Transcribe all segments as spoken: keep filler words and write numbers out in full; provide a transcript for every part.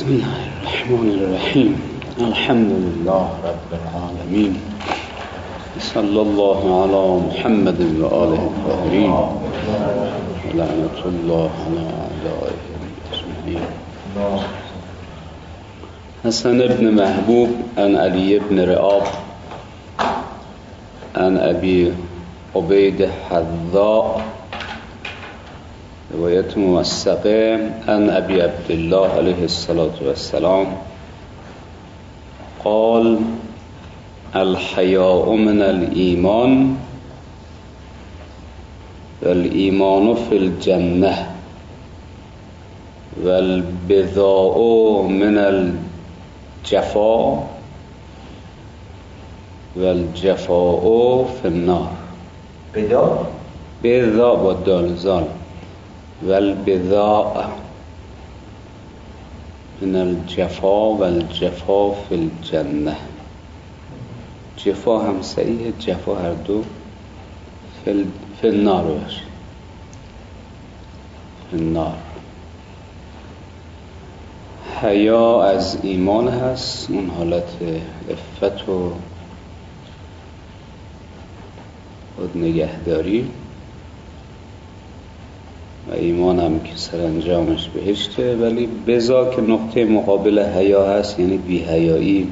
بسم الله الرحمن الرحیم. الحمد لله رب العالمین. صلی الله علی محمد و آله الطاهرین و لعنت الله علی اعدائهم اجمعین. حسن بن محبوب عن علی بن رعاب عن ابی عبید حذاء، روایت موثقه، عن ابی عبدالله علیه الصلاة والسلام قال الحیاء من الایمان والایمان فی الجنه والبذاء من الجفا والجفاء فی النار. بذاء بذاء با دال زال والبذاء من الجفا والجفا فی الجنه. جفا هم صحیح، جفا هر دو فی النار باشه، فی النار. حیا از ایمان هست، اون حالت عفت و خود نگهداری، و ایمان هم که سرانجامش بهشته. ولی بذا که نقطه مقابل حیا هست، یعنی بی حیایی،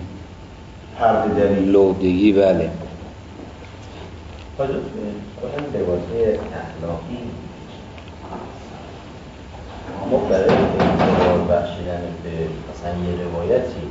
لودگی. بله. حاجت به روایت اخلاقی ما برای اعتبار بخشیدن به مثلا یه روایتی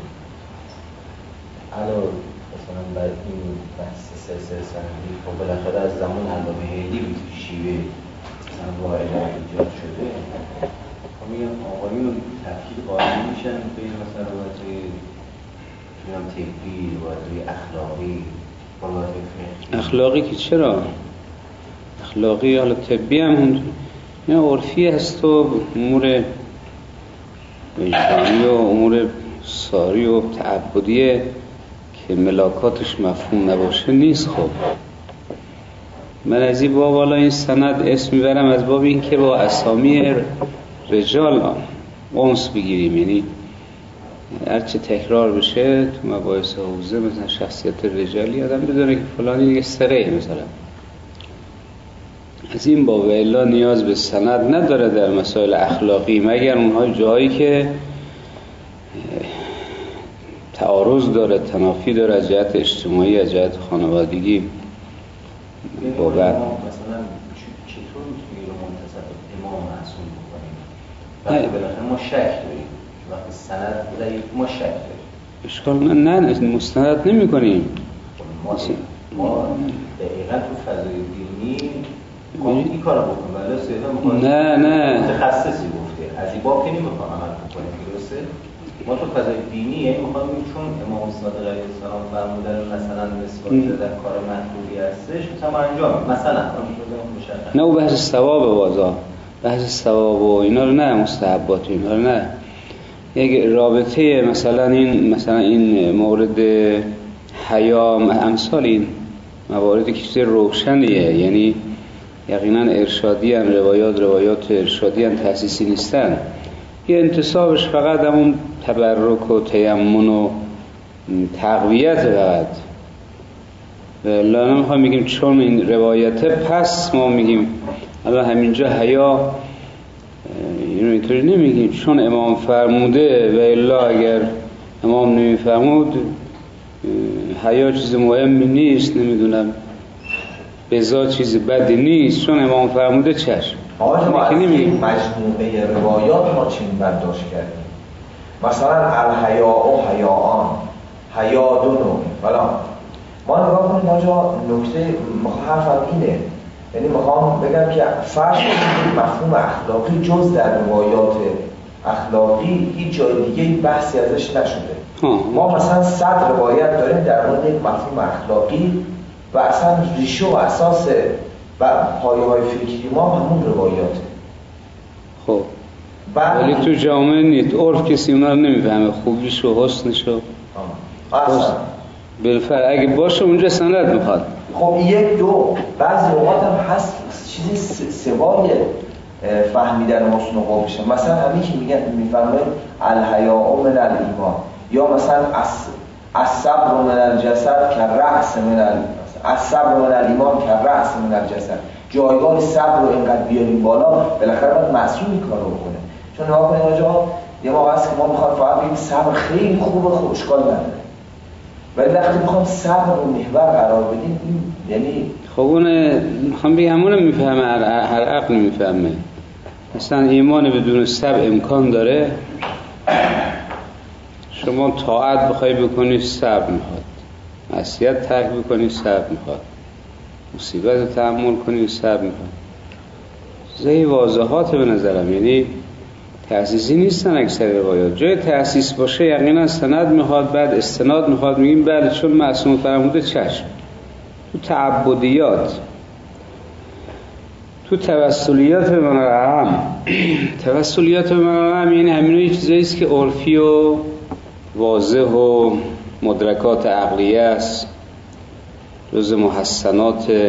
الان مثلا برای این بحث سلسله سندی خب بالاخره از زمان علامه حیدی بود شیوه مثلا واحدات ایجاد شده. خب میگم آقایون رو تفکیک قائل میشن بین مثلا روایت میگم طبی، روایت اخلاقی، روایت فقهی. اخلاقی که چرا؟ اخلاقی حالا طبی هم اون یا عرفی هست و امور وجدانی و امور ساری و تعبدیه که ملاکاتش مفهوم نباشه نیست. خب من از این باب حالا این سند اسم میبرم از باب این که با اسامی رجال اونس بگیریم، یعنی هرچه تکرار بشه تو مباحث حوزه مثلا شخصیت رجالی آدم بدونه که فلانی دیگه ثقه مثلا از این باب. الا نیاز به سند نداره در مسائل اخلاقی، مگر اونهای جایی که تعارض داره، تنافی داره از جهت اجتماعی، از جهت خانوادگی. بابا مثلا چطور میتونی رو منتصب امام معصوم بکنیم وقتی بالاخره ما شک داریم، وقتی سند ضعیف ما شک داریم اشکال نه نه مستند نمی کنیم. ما ما دقیقا تو فضای دینی ما این کار بکنیم ولی سیده میخوایم نه نه متخصصی گفته از این باب که نمیخوایم عمل بکنیم درسته؟ ما تو فضای دینی یعنی میخوایم چون امام صادق علیه السلام فرمودن مثلا نسبت در کار مطلوبی هستش مثلا انجام مثلا نه او بحث ثواب بازا، بحث ثواب و اینا رو نه، مستحبات اینا رو نه. یک رابطه مثلا این مثلا این مورد حیا امثال این مواردی که چیز روشنیه، یعنی یقینا ارشادی ان، روایات روایات ارشادی ان، تأسیسی نیستن. یه انتصابش فقط همون تبرک و تیمن و تقویت فقط. ولی نمیخوام بگیم چون این روایته پس ما میگیم الان همینجا حیا، اینو اینطوری نمیگیم چون امام فرموده و الا اگر امام نمیفرمود حیا چیز مهمی نیست، نمیدونم بذا چیز بدی نیست، چون امام فرموده چشم. آقای ما از این مجموعه روایات ما چین برداشت کردیم، مثلا الحیاء و حیاءان، حیادون و فلان. ما نگاه کنیم آنجا نکته حرفم اینه، یعنی میخوام بگم که فرض کنیم مفهوم اخلاقی جز در روایات اخلاقی هیچ جای دیگه بحثی ازش نشده. ما مثلا صد روایت داریم در مورد یک مفهوم اخلاقی و اصلا ریشه و اساس و پایه های فکری ما همون روایاته. خب ولی تو جامعه نیست، عرف کسی اونا رو نمیفهمه، خوبیش و حسنش و اصلا بالفعل اگه باشه اونجا سند میخواد. خب یک دو بعضی اوقات هم هست چیزی سوای فهمیدن حسن و قبحش. مثلا همین که میگن میفرمایید الحیاء من الایمان، یا مثلا الصبر من الجسد كالرأس من ال الصبر من الایمان كالرأس من الجسد. جایگاه صبر رو اینقدر بیاریم بالا، بالاخره باید مسئول این کارو بکنه. چون نگاه کنید آقا، یه موقع هست که ما میخوایم فقط بگیم صبر خیلی خوبه، خوب اشکال نداره، ولی وقتی میخوام صبر رو محور قرار بدیم، این یعنی خب اون میخوام بگم همون میفهمه، هر عقل میفهمه. مثلا ایمان بدون صبر امکان داره؟ شما طاعت بخوای بکنی صبر میخواد، معصیت ترک بکنی صبر میخواد، مصیبت رو تحمل کنی صبر میخواد. زی واضحات به نظرم، یعنی تأسیسی نیستن اکثر روایات. جای تأسیس باشه یقینا سند میخواد، بعد استناد میخواد، میگیم بله چون معصوم فرموده چشم. تو تعبدیات، تو توسلیات به معنی اعم، توسلیات به معنی اعم یعنی همینوی چیزایی است که عرفی و واضح و مدرکات عقلیه است، جز محسنات. شما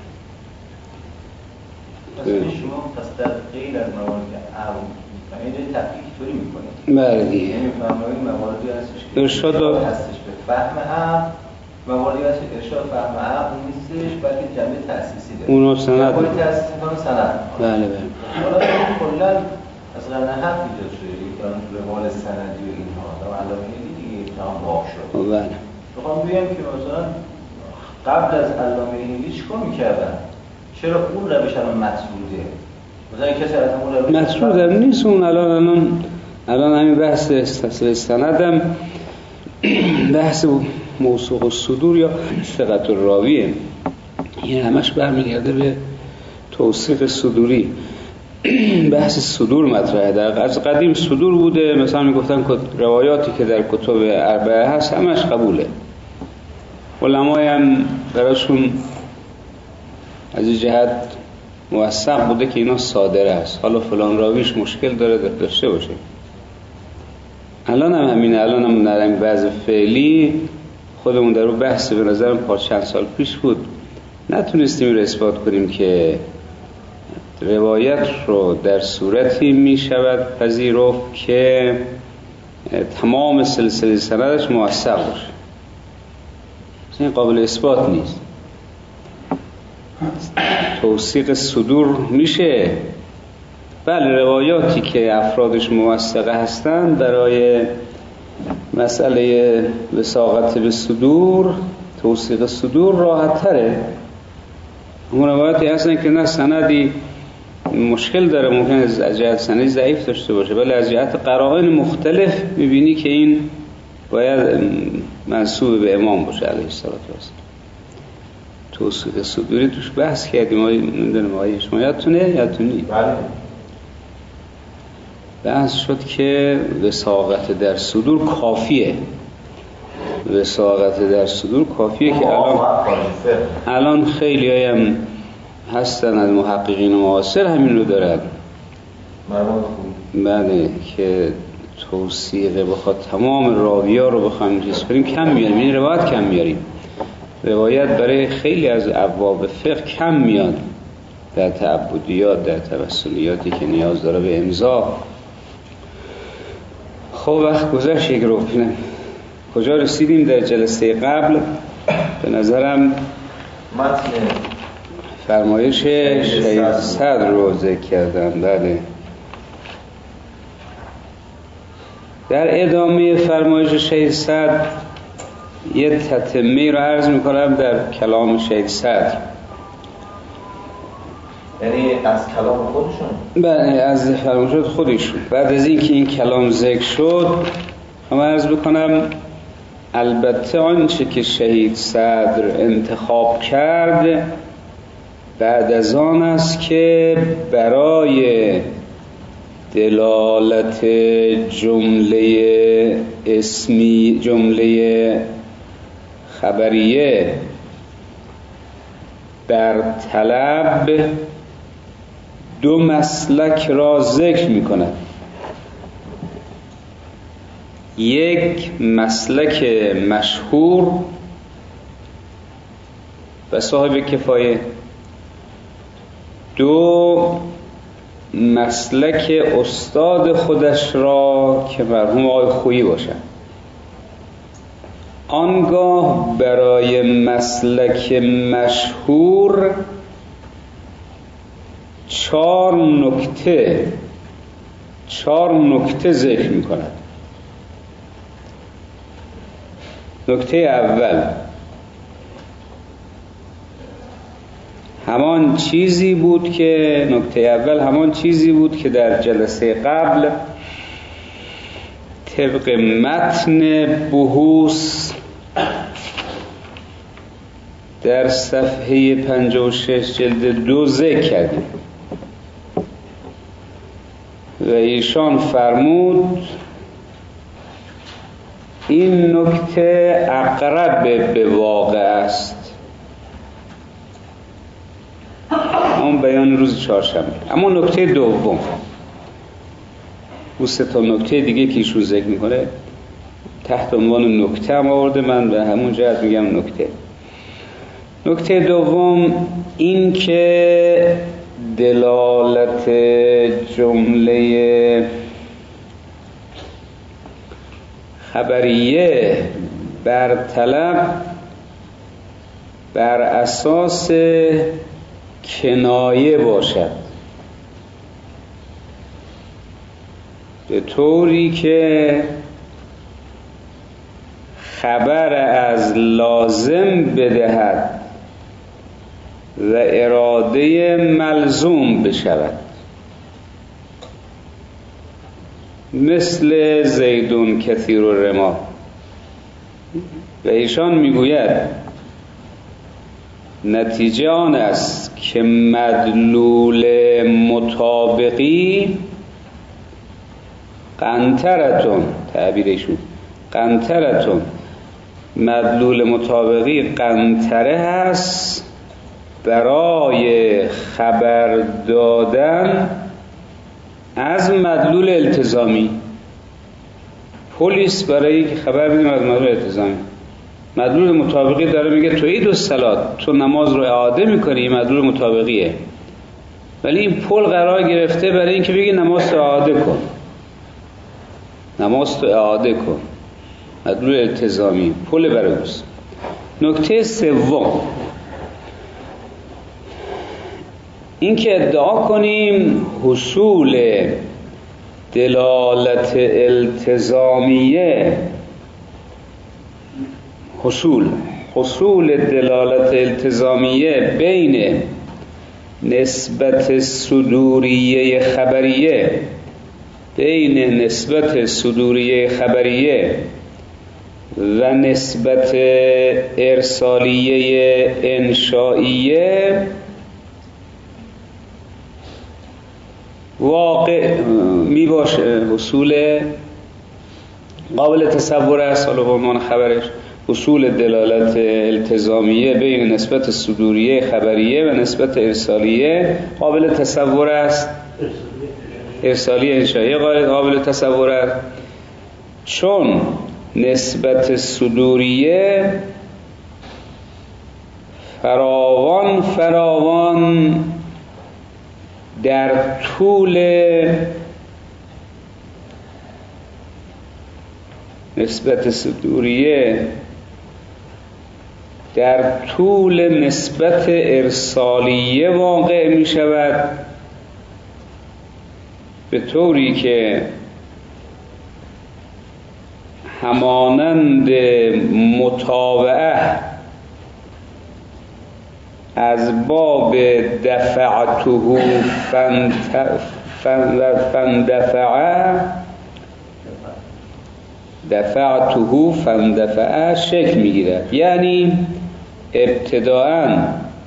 پس در غیر از موارد اعم یعنی تفکیک طوری میکنید؟ بله دیگه، یعنی فرمایید مواردی هستش که ارشاد هستش به فهم اعم، مواردی هست که ارشاد فهم اعم نیستش، بلکه جنبه تأسیسی داره. اونو سند جنبه تأسیسی کنه سند. بله بله. حالا کلا از قرن هفت ایجاد شده که روال سندی و اینها و علامه دیگه تمام واق شد. بله. میخوام بگم که مثلا قبل از علامه هندی چیکار میکردن؟ چرا اون روش الان مطروده؟ مثلا کسی از اون روش مطروده نیست. اون الان الان الان همین بحث تصحیح سندم بحث موثوق الصدور یا ثقة الراویه، این همش برمیگرده به توثیق صدوری. بحث صدور مطرحه. در از قدیم صدور بوده، مثلا میگفتن روایاتی که در کتب اربعه هست همش قبوله. علمای هم براشون از این جهت موثق بوده که اینا صادره است، حالا فلان راویش مشکل داره داشته باشه. الان هم همینه. الان هم در این بعض فعلی خودمون در رو بحث به نظرم پار چند سال پیش بود، نتونستیم رو اثبات کنیم که روایت رو در صورتی می شود پذیرفت که تمام سلسله سندش موثق باشه. این قابل اثبات نیست. توثیق صدور میشه، بله روایاتی که افرادش موثقه هستند برای مسئله وثاقت به صدور، توثیق صدور راحت تره. اون روایاتی هستن که نه سندی مشکل داره، ممکن از جهت سندی ضعیف داشته باشه، ولی از جهت قرائن مختلف میبینی که این باید منسوب به امام باشه علیه الصلوة والسلام. توثیق صدوری توش بحث کردیم، ما نمیدونم آیه شما یادتونه یادتون نیست؟ بله. بحث شد که وثاقت در صدور کافیه، وثاقت در صدور کافیه که الان الان خیلی هایم هستن از محققین معاصر همین رو دارن. بله که توثیق بخواد تمام راویا رو بخوایم چیز کنیم کم میاریم، یعنی روایت کم میاریم. روایت برای خیلی از ابواب فقه کم میاد، در تعبدیات، در توسلیاتی که نیاز داره به امضا. خب وقت گذشت یک رو بینم کجا رسیدیم در جلسه قبل؟ به نظرم متن فرمایش شهید صدر رو ذکر کردم. بله، در ادامه فرمایش شهید صدر یه تتمه رو عرض میکنم در کلام شهید صدر، یعنی از کلام خودشون. بله از فرمایشات خودشون. بعد از این که این کلام ذکر شد هم عرض بکنم البته آنچه که شهید صدر انتخاب کرد بعد از آن است که برای دلالت جمله اسمی، جمله خبریه بر طلب دو مسلک را ذکر می کند. یک مسلک مشهور و صاحب کفایه، دو مسلک استاد خودش را که مرحوم آقای خویی باشد، آنگاه برای مسلک مشهور چهار نکته چهار نکته ذکر می کند. نکته اول همان چیزی بود که نکته اول همان چیزی بود که در جلسه قبل طبق متن بحوث در صفحه پنجاه و شش جلد دو ذکر کردیم و ایشان فرمود این نکته اقرب به واقع است. اون بیان روز چهارشنبه. اما نکته دوم، او سه تا نکته دیگه که ایشون ذکر میکنه تحت عنوان نکته هم آورده، من به همون جهت میگم نکته. نکته دوم این که دلالت جمله خبریه بر طلب بر اساس کنایه باشد، به طوری که خبر از لازم بدهد و اراده ملزوم بشود، مثل زیدون کثیر الرما. و ایشان میگوید نتیجه آن است که مدلول مطابقی قنطرتون، تعبیرشون قنطرتون، مدلول مطابقی قنطره هست برای خبر دادن از مدلول التزامی. پلیس برای که خبر بدیم از مدلول التزامی، مدلول مطابقی داره میگه تو عید الصلات تو نماز رو اعاده میکنی، مدلول مطابقیه، ولی این پل قرار گرفته برای اینکه بگی نماز تو اعاده کن، نماز تو اعاده کن، مدلول التزامی، پل برای اوست. نکته سوم این که ادعا کنیم حصول دلالت التزامیه حصول حصول دلالت التزامیه بین نسبت صدوریه خبریه بین نسبت صدوریه خبریه و نسبت ارسالیه انشائیه واقع می باشه، حصول قابل تصور است. حالا به عنوان خبرش حصول دلالت التزامیه بین نسبت صدوریه خبریه و نسبت ارسالیه قابل تصور است، ارسالیه انشائیه قابل تصور است، چون نسبت صدوریه فراوان فراوان در طول نسبت صدوریه در طول نسبت ارسالیه واقع می شود، به طوری که همانند متابعه از باب دفعته فندفعه دفعته فندفعه شکل میگیرد. یعنی ابتداءً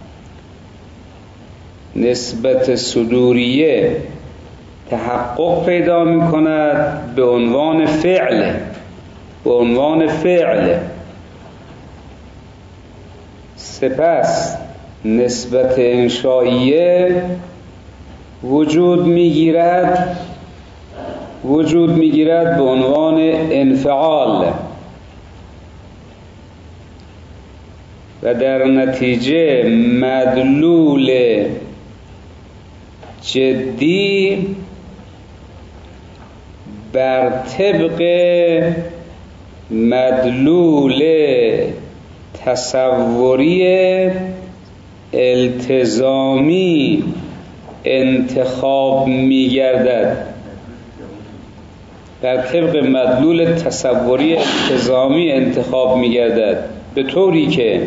نسبت صدوریه تحقق پیدا می کند به عنوان فعل به عنوان فعل سپس نسبت انشائیه وجود میگیرد وجود میگیرد به عنوان انفعال و در نتیجه مدلول جدی بر طبق مدلول تصوری التزامی انتخاب می گردد. بر طبق مدلول تصوری التزامی انتخاب می گردد به طوری که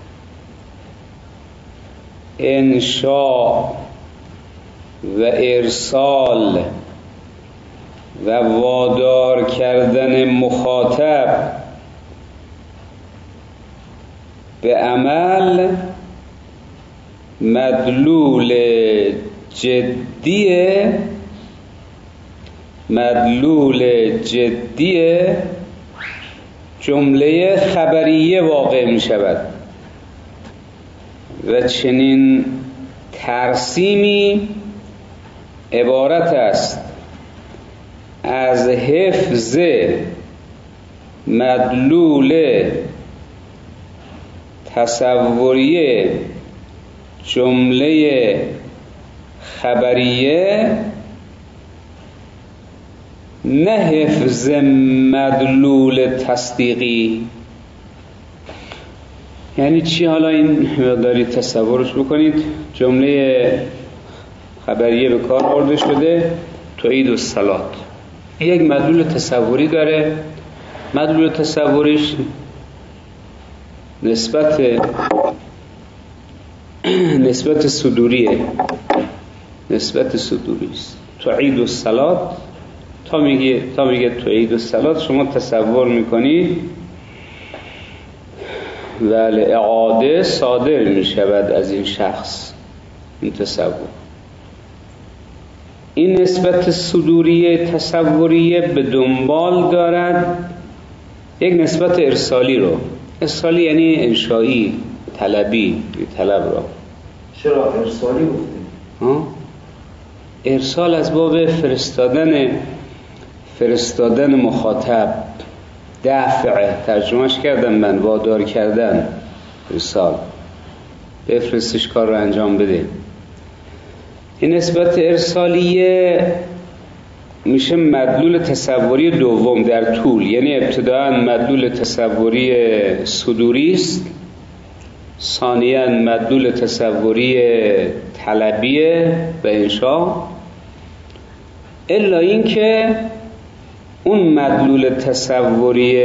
انشاء و ارسال و وادار کردن مخاطب به عمل مدلول جدی مدلول جدی جمله خبریه واقع می شود و چنین ترسیمی عبارت است از حفظ مدلول تصوریه جمله خبریه، نه حفظ مدلول تصدیقی. یعنی چی؟ حالا این دارید تصورش بکنید. جمله خبریه به کار برده شده تعید الصلات، یک مدلول تصوری داره. مدلول تصوریش نسبت نسبت صدوریه، نسبت صدوری است. تعید الصلات تا میگه تا میگه تعید الصلات شما تصور میکنید ولی اعاده صادر میشود از این شخص. این تصور، این نسبت صدوریه تصوریه به دنبال دارد یک نسبت ارسالی رو. ارسالی یعنی انشایی، طلبی، طلب را. چرا ارسالی گفتیم؟ ها؟ ارسال از باب فرستادن فرستادن مخاطب، دفع، ترجمهش کردم من، وادار کردن. ارسال بفرستش کار رو انجام بده. این نسبت ارسالیه میشه مدلول تصوری دوم در طول. یعنی ابتداء مدلول تصوری صدوری است، ثانیاً مدلول تصوری طلبیه و انشاء، الا این که اون مدلول تصوری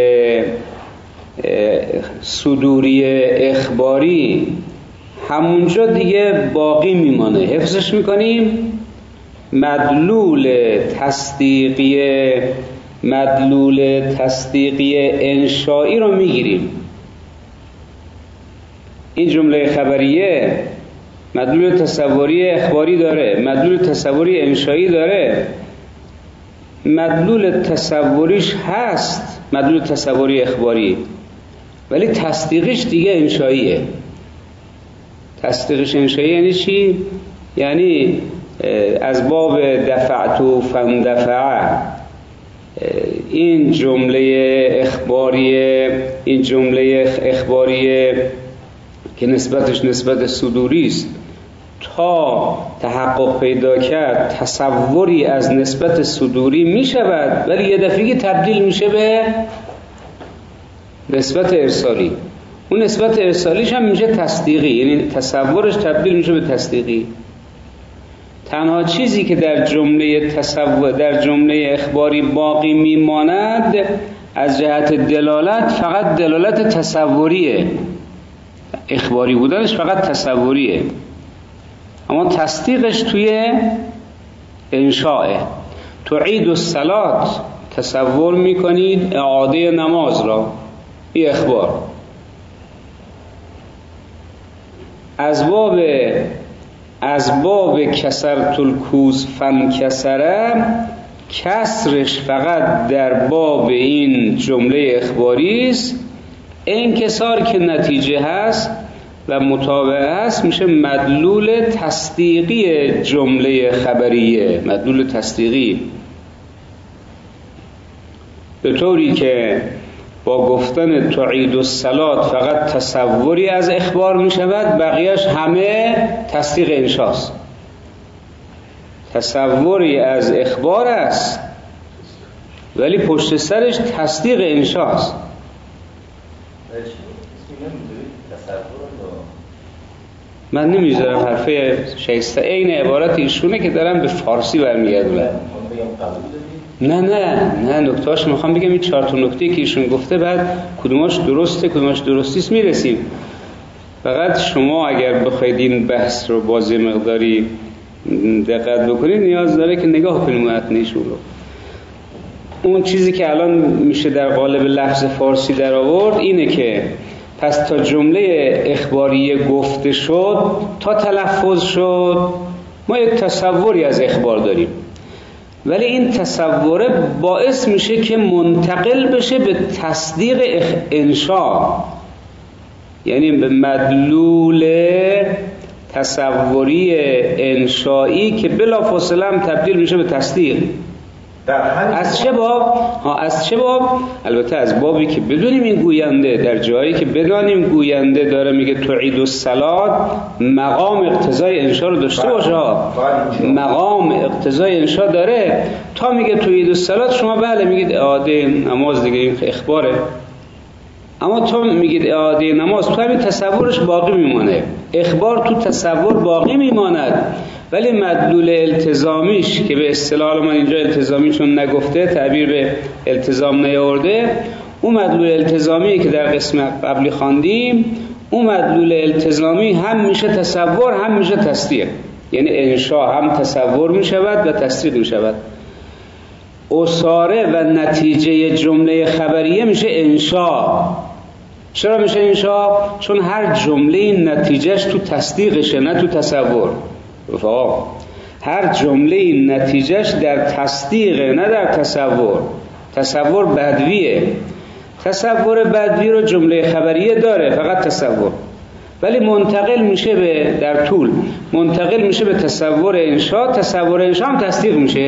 صدوری اخباری همونجا دیگه باقی میمانه، حفظش میکنیم. مدلول تصدیقی مدلول تصدیقی انشایی رو میگیریم. این جمله خبریه مدلول تصوری اخباری داره، مدلول تصوری انشایی داره. مدلول تصوریش هست، مدلول تصوری اخباری، ولی تصدیقش دیگه انشاییه. تصدیقش انشایی یعنی چی؟ یعنی از باب دفعتو فاندفع، این جمله اخباریه این جمله اخباریه که نسبتش نسبت صدوری است، تا تحقق پیدا کرد تصوری از نسبت صدوری می شود، ولی یه دفعه تبدیل میشه به نسبت ارسالی. اون نسبت ارسالیش هم میشه تصدیقی، یعنی تصورش تبدیل میشه به تصدیقی. تنها چیزی که در جمله تصور در جمله اخباری باقی میماند از جهت دلالت فقط دلالت تصوریه. اخباری بودنش فقط تصوریه، اما تصدیقش توی انشاءه. تعید الصلات، تصور میکنید اعاده نماز را، این اخبار. از باب از باب کسرت الکوز فن کسره، کسرش فقط در باب این جمله اخباری است. انکسار که نتیجه هست و متابعه هست میشه مدلول تصدیقی جمله خبریه، مدلول تصدیقی، به طوری که با گفتن تعید الصلات فقط تصوری از اخبار می شود، بقیهش همه تصدیق انشاست. تصوری از اخبار است ولی پشت سرش تصدیق انشاست. من نمیذارم حرفه شایسته این عبارت ایشونه که دارم به فارسی برمیگردونم. نه نه نه نکتهاش میخوام بگم این چهار تا نکته که ایشون گفته بعد کدوماش درسته کدوماش درستیست میرسیم. فقط شما اگر بخواید این بحث رو باز مقداری دقت بکنید نیاز داره که نگاه کنید متنشون رو. اون چیزی که الان میشه در قالب لفظ فارسی در آورد اینه که پس تا جمله اخباری گفته شد تا تلفظ شد ما یک تصوری از اخبار داریم، ولی این تصوره باعث میشه که منتقل بشه به تصدیق انشا، یعنی به مدلول تصوری انشایی که بلافاصله هم تبدیل میشه به تصدیق. از چه باب؟ ها از چه باب؟ البته از بابی که بدونیم این گوینده در جایی که بدانیم گوینده داره میگه تعید الصلات مقام اقتضای انشا رو داشته باشه ها. مقام اقتضای انشا داره تا میگه تعید الصلات شما بله میگید اعاده نماز دیگه این اخباره، اما تو میگید اعاده نماز تو همین تصورش باقی میمانه، اخبار تو تصور باقی میماند، ولی مدلول التزامیش که به اصطلاح من اینجا التزامی چون نگفته تعبیر به التزام نیاورده، اون مدلول التزامی که در قسم قبلی خواندیم اون مدلول التزامی هم میشه تصور هم میشه تصدیق، یعنی انشا هم تصور میشود و تصدیق میشود. اصاره و نتیجه جمله خبریه میشه انشا. چرا میشه انشا؟ چون هر جمله نتیجهش تو تصدیقشه نه تو تصور. رفاق هر جمله نتیجهش در تصدیقه نه در تصور. تصور بدویه، تصور بدوی رو جمله خبریه داره فقط تصور، ولی منتقل میشه به در طول منتقل میشه به تصور انشا، تصور انشا هم تصدیق میشه،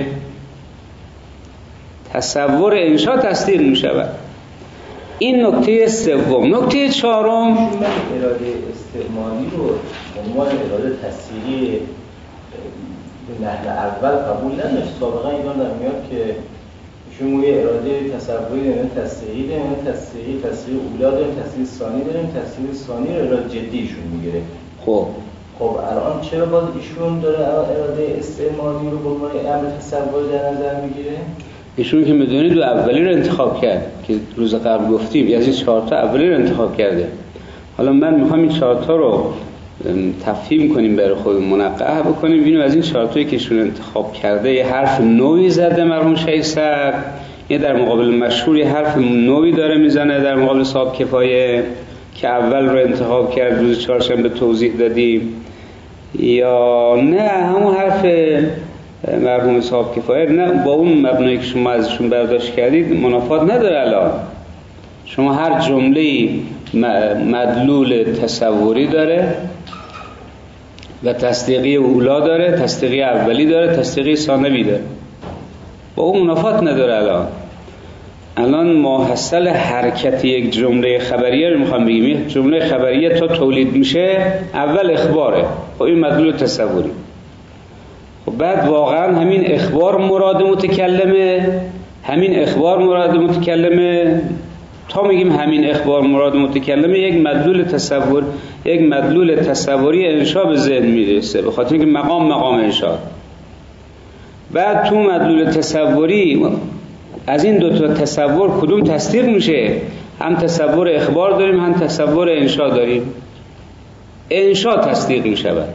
تصور انشا تصدیق میشود. این نکته سوم. نکته چهارم اراده استعمالی رو عنوان اراده تصدیقی به نحو اول قبول نداشت. سابقا ایران در میاد که شما یه اراده تصوری داریم، تصدیقی داریم، تصدیقی تصدیق اولا داریم، تصدیق ثانی داریم، تصدیق ثانی رو اراده جدیشون میگیره. خب خب الان چرا باز ایشون داره اراده استعمالی رو به عنوان امر تصوری در نظر میگیره؟ ایشون که میدونید دو اولی رو انتخاب کرد که روز قبل گفتیم، از این چهار تا اولی رو انتخاب کرده. حالا من میخوام این چهار تا رو تفهیم کنیم برای خودمون، منقح بکنیم ببینیم از این چهار تایی که ایشون انتخاب کرده یه حرف نوعی زده مرحوم شیخ سعد، یه در مقابل مشهور یه حرف نوعی داره میزنه در مقابل صاحب کفایه که اول رو انتخاب کرد روز چهارشنبه توضیح دادیم، یا نه همون حرف مرحوم صاحب کفایه نه با اون مبنایی که شما ازشون برداشت کردید منافات نداره. الان شما هر جمله مدلول تصوری داره و تصدیقی اولا داره، تصدیقی اولی داره، تصدیقی ثانوی داره، با اون منافات نداره. الان الان ماحصل حرکت یک جمله خبریه رو میخوام بگیم. یک جمله خبریه تا تولید میشه اول اخباره، با این مدلول تصوری. خب بعد واقعا همین اخبار مراد متکلمه، همین اخبار مراد متکلمه تا میگیم همین اخبار مراد متکلمه یک مدلول تصور یک مدلول تصوری انشا به ذهن میرسه، به خاطر اینکه مقام مقام انشا. بعد تو مدلول تصوری از این دو تا تصور کدوم تصدیق میشه؟ هم تصور اخبار داریم هم تصور انشا داریم. انشا تصدیق میشود،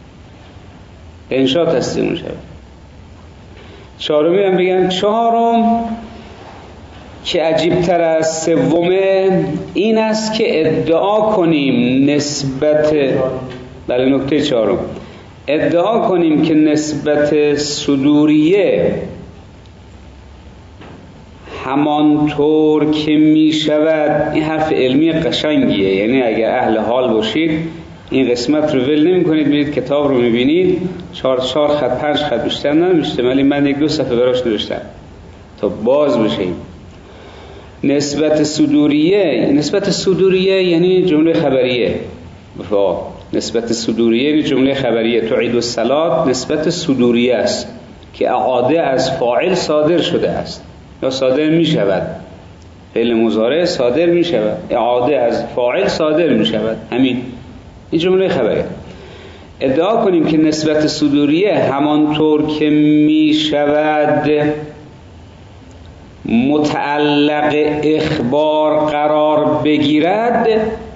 انشا تصدیق میشود. چهارمی هم بگن چهارم که عجیبتر از سومه این است که ادعا کنیم نسبت بله نکته چهارم ادعا کنیم که نسبت صدوریه همانطور که می شود. این حرف علمی قشنگیه، یعنی اگر اهل حال باشید این قسمت رو ول نمی کنید، برید کتاب رو می بینید، چهار چهار خط پنج خط بیشتر نمیشته، ولی من یک دو صفحه براش نوشتم تا باز بشیم. نسبت صدوریه، نسبت صدوریه یعنی جمله خبریه. نسبت صدوریه یعنی جمله خبریه. تعید الصلات نسبت صدوریه است. که اعاده از فاعل صادر شده است یا صادر می شود. فعل مضارع صادر می شود، اعاده از فاعل صادر می شود. همین این جمله خبره. ادعا کنیم که نسبت صدوریه همانطور که می شود متعلق اخبار قرار بگیرد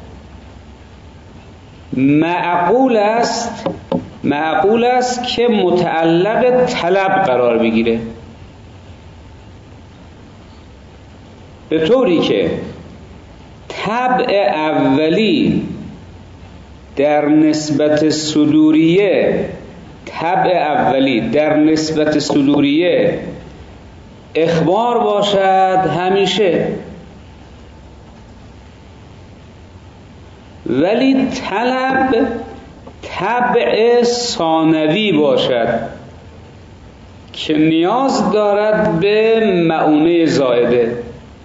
معقول است معقول است که متعلق طلب قرار بگیره، به طوری که طبع اولی در نسبت صدوریه طبع اولی در نسبت صدوریه اخبار باشد همیشه، ولی طلب طبع ثانوی باشد که نیاز دارد به معونه زائده.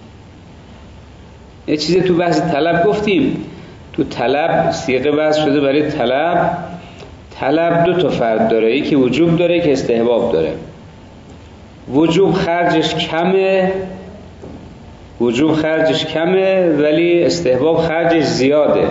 یه چیزی تو بحث طلب گفتیم، تو طلب صیغه وضع شده برای طلب. طلب دو تا فرد داره، یکی وجوب داره یکی استحباب داره. وجوب خرجش کمه وجوب خرجش کمه ولی استحباب خرجش زیاده.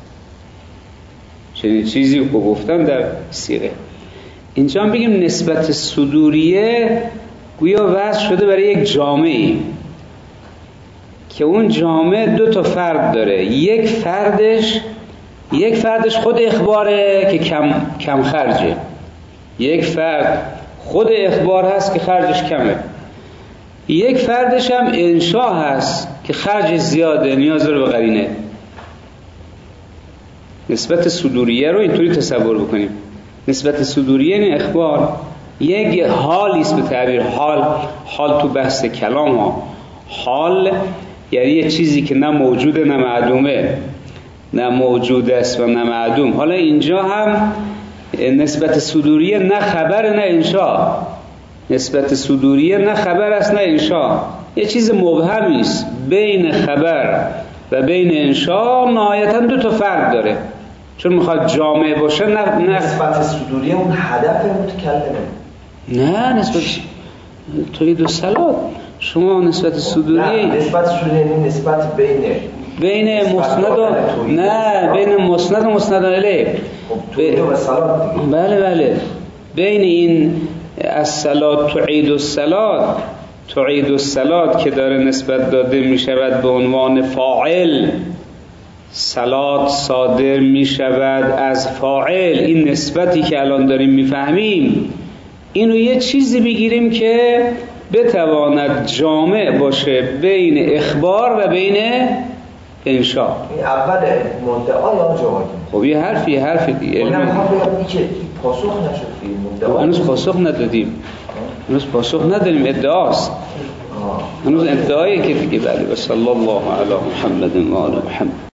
چنین چیزی رو گفتن در صیغه. اینجا هم بگیم نسبت صدوریه گویا وضع شده برای یک جامعه که اون جامعه دو تا فرد داره، یک فردش یک فردش خود اخباره که کم کم خرجه، یک فرد خود اخبار هست که خرجش کمه، یک فردش هم انشا هست که خرج زیاده، نیاز داره به قرینه. نسبت صدوریه رو اینطوری تصور بکنیم. نسبت صدوریه این اخبار یک حالی است، به تعبیر حال. حال تو بحث کلام ها، حال یعنی یه چیزی که نه موجوده نه معدومه، نه موجود است و نه معدوم. حالا اینجا هم نسبت صدوریه نه خبر نه انشا، نسبت صدوریه نه خبر است نه انشا، یه چیز مبهمی است بین خبر و بین انشا. نهایتا دو تا فرق داره چون میخواد جامع باشه. نه نه نسبت صدوریه اون هدف متکلمه، نه نسبت توحید و صلات. شما نسبت صدوریه نه نسبت صدوریه نسبت بین بین مسند و نه بین مسند و مسند الیه. خب توحید و صلات دیگه. بله بله بین این الصلات تعید الصلات تعید الصلات که داره نسبت داده می شود به عنوان فاعل، صلات صادر می شود از فاعل. این نسبتی که الان داریم میفهمیم اینو یه چیزی بگیریم که بتواند جامع باشه بین اخبار و بین انشاء. این اول مدعا یا جواب؟ خب یه حرفی حرفی دیگه اونم میخوام بگم این که پاسخ نشد دیگه. مدعا هنوز پاسخ ندادیم، هنوز پاسخ نداریم، ادعاست هنوز ادعایی که دیگه. بله. و صلی الله علی محمد و آل محمد.